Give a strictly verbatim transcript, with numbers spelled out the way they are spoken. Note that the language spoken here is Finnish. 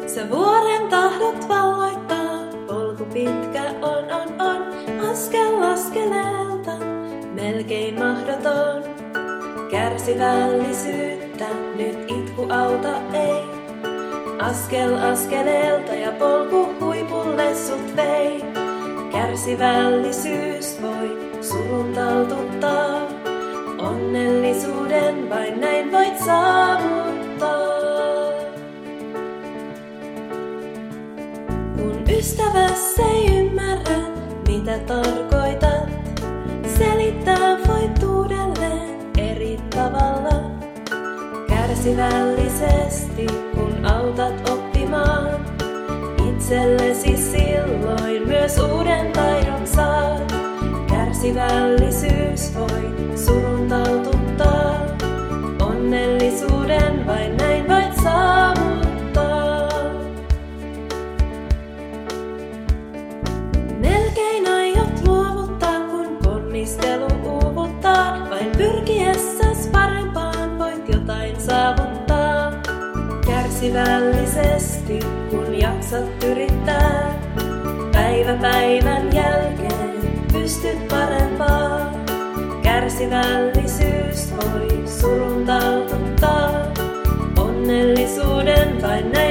Sä vuoren tahdot valloittaa, polku pitkä on, on, on, askel askeleelta, melkein mahdoton. Kärsivällisyyttä, nyt itku auta ei. Askel askeleelta ja polku huipulle sut vei. Kärsivällisyys voi surun taltuttaa, onnellisuuden vain näin voit saavuttaa. Kun ystävässä ei ymmärrä, mitä tarkoitat, selittää voit uudelleen eri tavalla. Kärsivällisesti, kun autat oppimaan, itsellesi silloin myös uuden taidon saat. Kärsivällisyys voi surun taltuttaa, onnellisuuden vain näin voit saavuttaa. Melkein aiot luovuttaa, kun ponnistelu uuvuttaa, vain pyrkiessäs parempaan voit jotain saavuttaa. Kärsivällisesti, kun jaksat yrittää, päivä päivän jälkeen pystyt parempaan. Kärsivällisyys voi surun taltuttaa, onnellisuuden vain näin